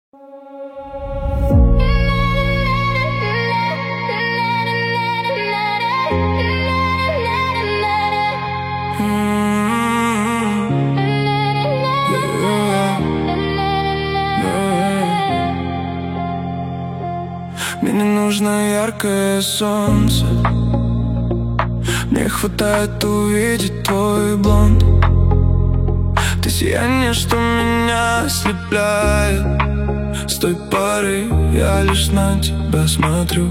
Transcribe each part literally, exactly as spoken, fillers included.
Мне не нужно яркое солнце, мне хватает увидеть твой блонд. Ты сияние, что меня ослепляет. С той поры я лишь на тебя смотрю.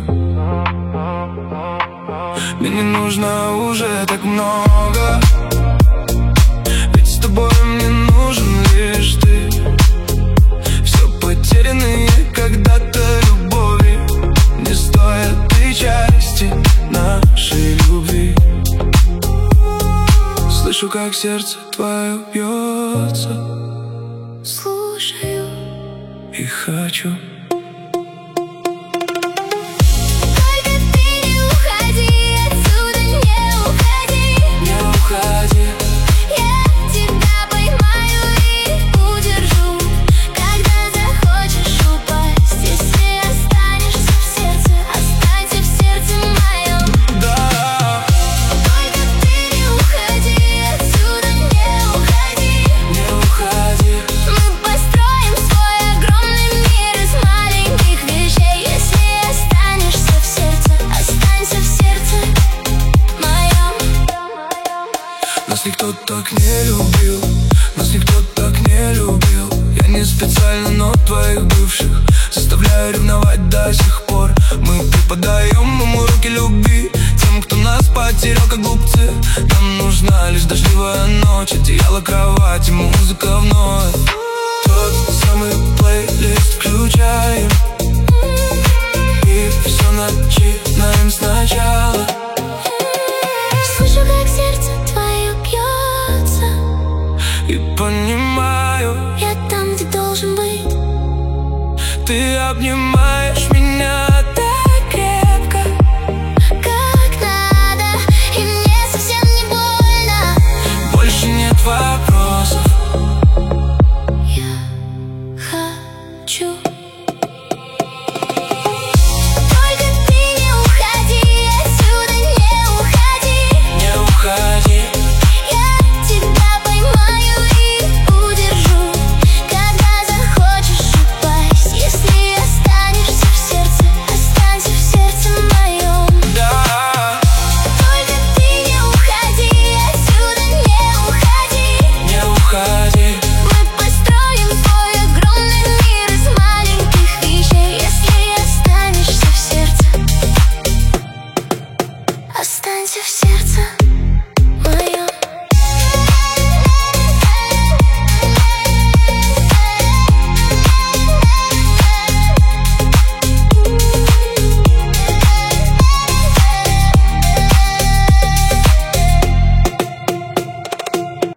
Мне не нужно уже так много, ведь с тобой мне нужен лишь ты. Все потерянные когда-то любови не стоят и части нашей любви. Слышу, как сердце твое бьется, слушаю и хочу. Нас никто так не любил, нас никто так не любил. Я не специально, но твоих бывших заставляю ревновать до сих пор. Мы преподаем ему руки любви тем, кто нас потерял, как глупцы. Нам нужна лишь дождливая ночь, одеяло, кровать и музыка вновь. Тот самый плейлист включаем и все начинаем сначала. Слышу, как сердце твое бьется, и понимаю, я там, где должен быть. ты обнимаешь меня так крепко, как надо, и мне совсем не больно. больше нет вопросов. Я хочу. Останься в сердце.